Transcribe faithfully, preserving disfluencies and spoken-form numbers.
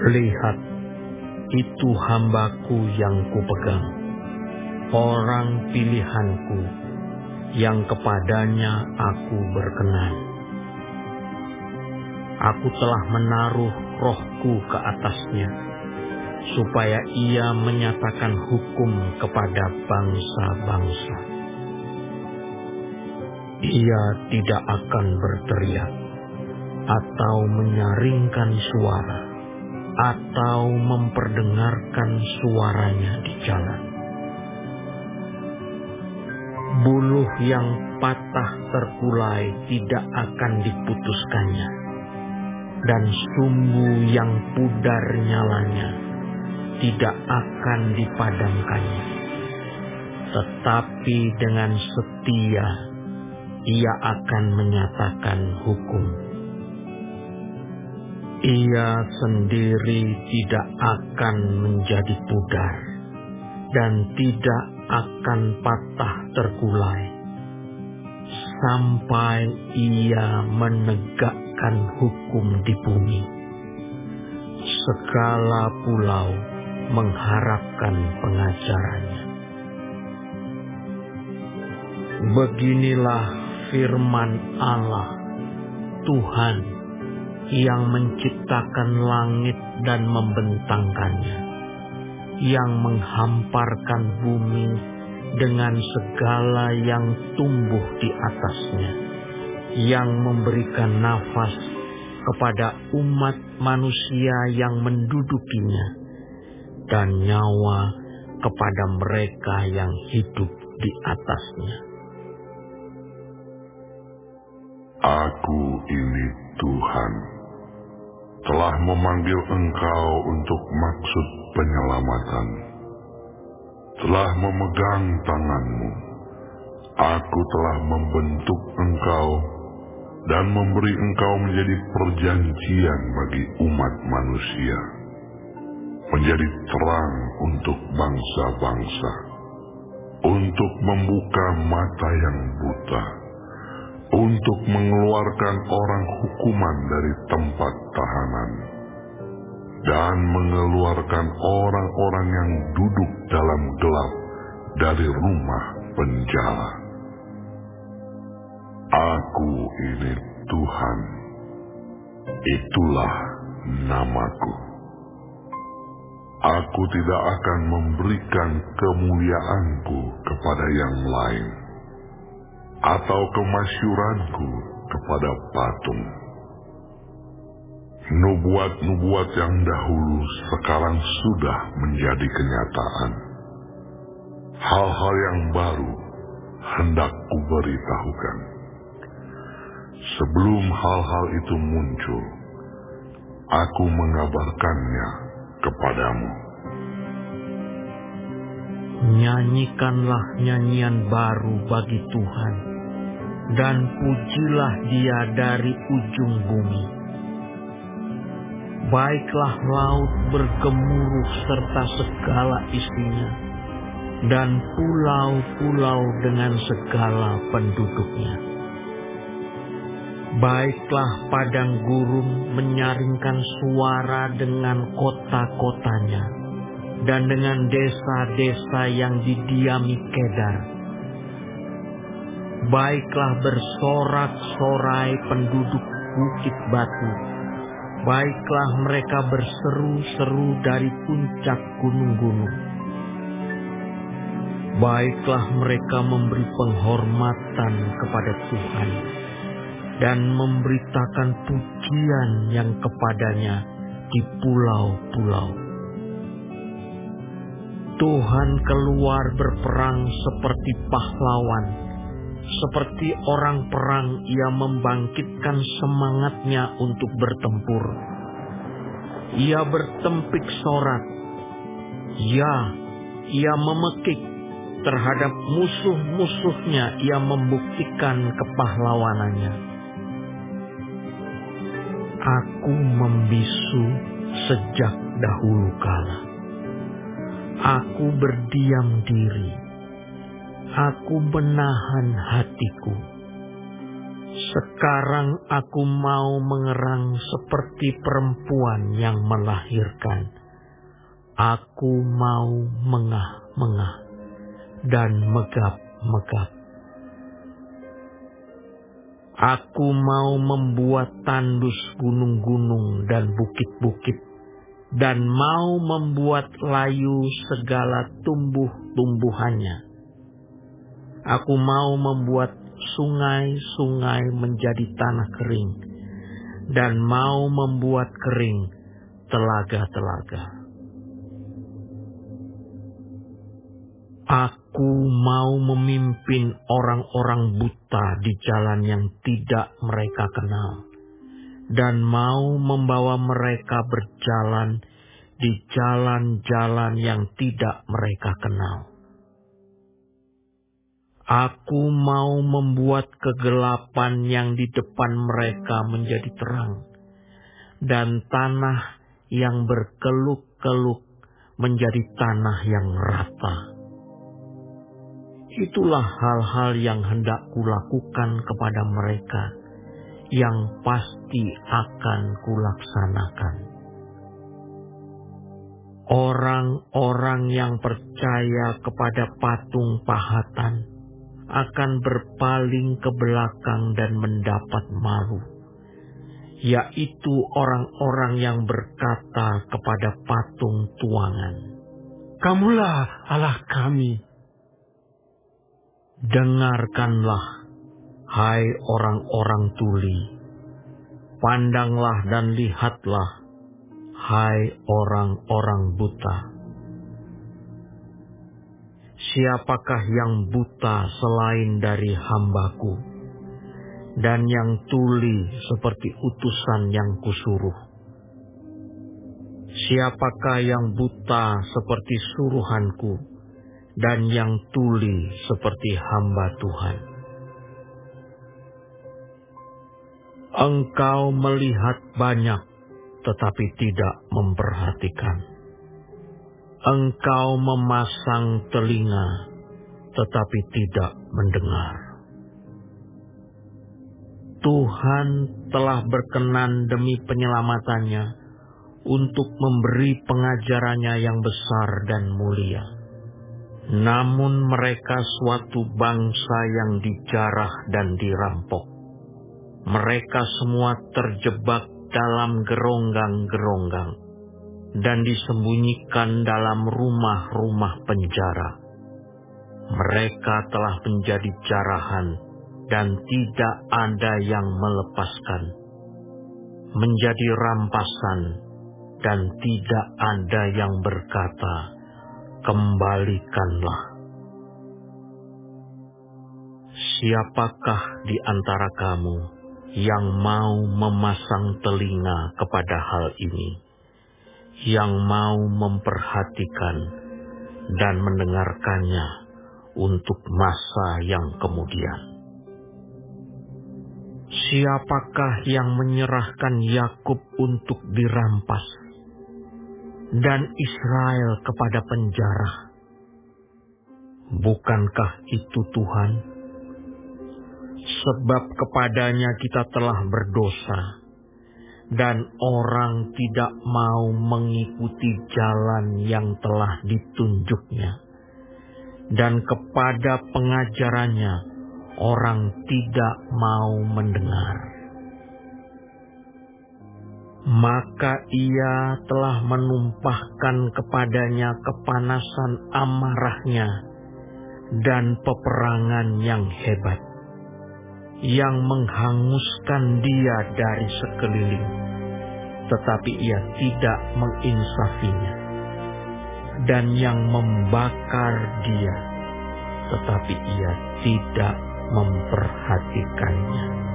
Lihat, itu hambaku yang kupegang, orang pilihanku, yang kepadanya aku berkenan. Aku telah menaruh rohku ke atasnya, supaya ia menyatakan hukum kepada bangsa-bangsa. Ia tidak akan berteriak, atau menyaringkan suara, atau memperdengarkan suaranya di jalan. Buluh yang patah terkulai tidak akan diputuskannya, dan sumbu yang pudar nyalanya tidak akan dipadamkannya. Tetapi dengan setia ia akan menyatakan hukum. Ia sendiri tidak akan menjadi pudar, dan tidak akan patah terkulai, sampai ia menegakkan hukum di bumi. Segala pulau mengharapkan pengajarannya. Beginilah firman Allah, Tuhan, yang menciptakan langit dan membentangkannya, yang menghamparkan bumi dengan segala yang tumbuh di atasnya, yang memberikan nafas kepada umat manusia yang mendudukinya, dan nyawa kepada mereka yang hidup di atasnya. Aku ini Tuhan, telah memanggil engkau untuk maksud penyelamatan, telah memegang tanganmu. Aku telah membentuk engkau dan memberi engkau menjadi perjanjian bagi umat manusia, menjadi terang untuk bangsa-bangsa, untuk membuka mata yang buta, untuk mengeluarkan orang hukuman dari tempat tahanan, dan mengeluarkan orang-orang yang duduk dalam gelap dari rumah penjara. Aku ini Tuhan, itulah namaku. Aku tidak akan memberikan kemuliaanku kepada yang lain, atau kemasyuranku kepada patung. Nubuat-nubuat yang dahulu sekarang sudah menjadi kenyataan. Hal-hal yang baru hendak kuberitahukan. Sebelum hal-hal itu muncul, aku mengabarkannya kepadamu. Nyanyikanlah nyanyian baru bagi Tuhan, dan pujilah Dia dari ujung bumi. Baiklah laut bergemuruh serta segala isinya, dan pulau-pulau dengan segala penduduknya. Baiklah padang gurun menyaringkan suara dengan kota-kotanya, dan dengan desa-desa yang didiami Kedar. Baiklah bersorak-sorai penduduk bukit batu. Baiklah mereka berseru-seru dari puncak gunung-gunung. Baiklah mereka memberi penghormatan kepada Tuhan, dan memberitakan pujian yang kepadanya di pulau-pulau. Tuhan keluar berperang seperti pahlawan, seperti orang perang. Ia membangkitkan semangatnya untuk bertempur. Ia bertempik sorak, ya, ia memekik terhadap musuh-musuhnya. Ia membuktikan kepahlawanannya. Aku membisu sejak dahulu kala. Aku berdiam diri. Aku menahan hatiku. Sekarang aku mau mengerang seperti perempuan yang melahirkan. Aku mau mengah-mengah dan megap-megap. Aku mau membuat tandus gunung-gunung dan bukit-bukit, dan mau membuat layu segala tumbuh-tumbuhannya. Aku mau membuat sungai-sungai menjadi tanah kering, dan mau membuat kering telaga-telaga. Aku mau memimpin orang-orang buta di jalan yang tidak mereka kenal, dan mau membawa mereka berjalan di jalan-jalan yang tidak mereka kenal. Aku mau membuat kegelapan yang di depan mereka menjadi terang, dan tanah yang berkeluk-keluk menjadi tanah yang rata. Itulah hal-hal yang hendak kulakukan kepada mereka, yang pasti akan kulaksanakan. Orang-orang yang percaya kepada patung pahatan akan berpaling ke belakang dan mendapat malu, yaitu orang-orang yang berkata kepada patung tuangan, "Kamulah Allah kami." Dengarkanlah, hai orang-orang tuli, pandanglah dan lihatlah, hai orang-orang buta. Siapakah yang buta selain dari hamba-Ku, dan yang tuli seperti utusan yang Kusuruh? Siapakah yang buta seperti suruhan-Ku, dan yang tuli seperti hamba Tuhan? Engkau melihat banyak, tetapi tidak memperhatikan. Engkau memasang telinga, tetapi tidak mendengar. Tuhan telah berkenan demi penyelamatannya untuk memberi pengajarannya yang besar dan mulia. Namun mereka suatu bangsa yang dijarah dan dirampok. Mereka semua terjebak dalam geronggang-geronggang dan disembunyikan dalam rumah-rumah penjara. Mereka telah menjadi jarahan dan tidak ada yang melepaskan, menjadi rampasan dan tidak ada yang berkata, "Kembalikanlah." Siapakah di antara kamu yang mau memasang telinga kepada hal ini, yang mau memperhatikan dan mendengarkannya untuk masa yang kemudian? Siapakah yang menyerahkan Yakub untuk dirampas dan Israel kepada penjara? Bukankah itu Tuhan? Sebab kepadanya kita telah berdosa, dan orang tidak mau mengikuti jalan yang telah ditunjuknya, dan kepada pengajarannya orang tidak mau mendengar. Maka ia telah menumpahkan kepadanya kepanasan amarahnya dan peperangan yang hebat, yang menghanguskan dia dari sekeliling, tetapi ia tidak menginsafinya, dan yang membakar dia, tetapi ia tidak memperhatikannya.